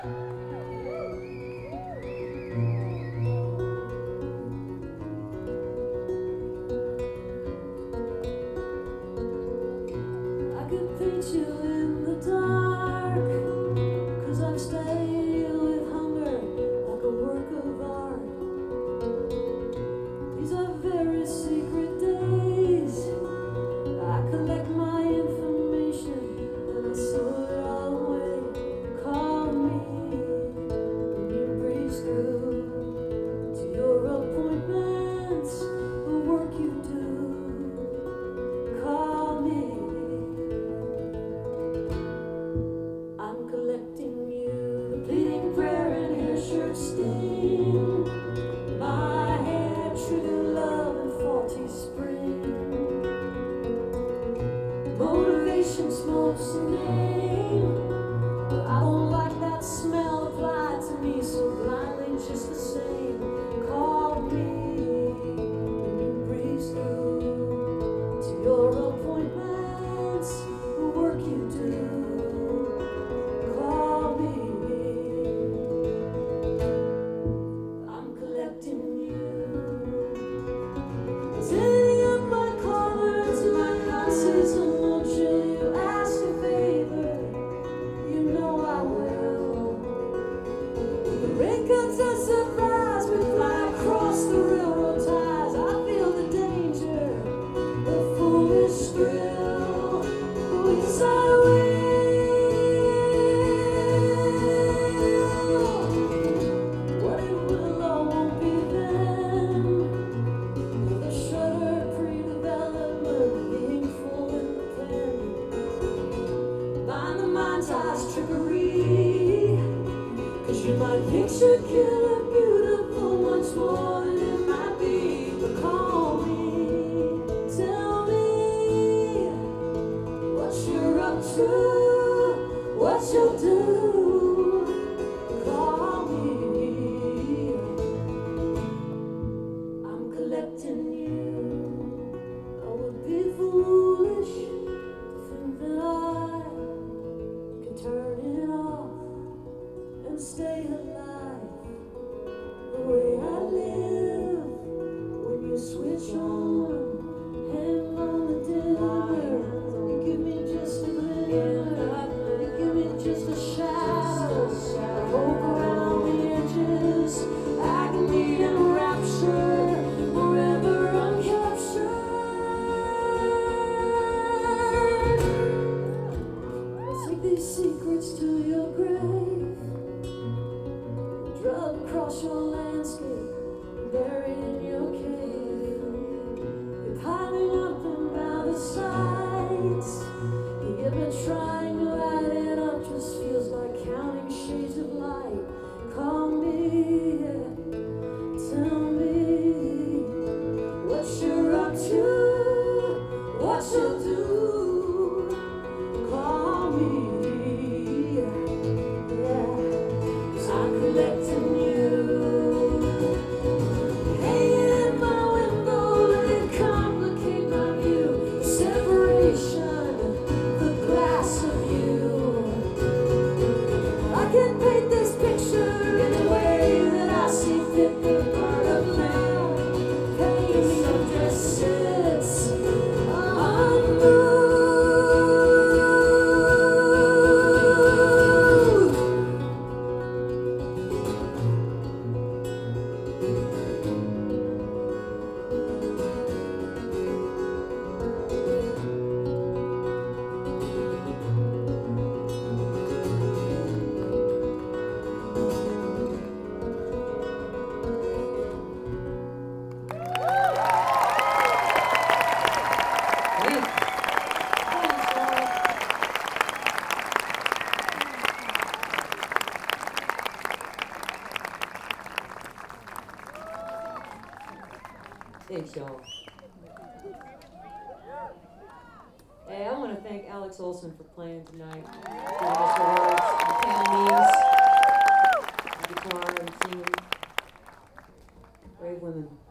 I could paint you in the dark, 'cause I've stayed with hunger like a work of art. These are very secret days. I collect my information and I sort it all away. Call me when you breeze through to your appointments, the work you do. Call me. I'm collecting you, the pleading prayer and hair shirt stain, my hair, true love and faulty spring. Motivation smokes a name, but I don't like that smell applied to me so blindly, just the same. Call me when you breeze through to your appointments, the work you do. Call me. I'm collecting you. Is anything up my colors, my glasses, and won't you ask a favor? You know I will. The rain comes as surprise, we fly across the railroad ties. I feel the danger, the foolish thrill. Oh, yes, I will. What it will or won't be then, with a shudder pre-development being full in the pen. Mind the mind's eyes trickery, 'cause you might picture killer beautiful much more than it might be. But call me, tell me what you're up to, what you'll do. Call me. I'm collecting you. I would be foolish to think that I could turn it off and stay alive the way I live. When you switch on, hang on the dimmer, you give me just a glimmer, you give me just a shadow of hope around the edges, agony and rapture, forever uncaptured. Take these secrets to your grave, drug across your landscape, buried in your cave. You're piling up them by the sides. You've been trying to light it up, just feels like counting shades of light. Call me, tell me what you're up to, what you'll do. Call me, yeah, 'cause I'm collecting you. Hanging in my window, let it complicate my view. Separation, the glass of you. I can paint this picture any way that I see fit. The part of land, paint some dress sits unmoved. Thanks, y'all. Hey, I want to thank Alex Olson for playing tonight, giving us the words, the Cantonese, the guitar, and singing. Great women.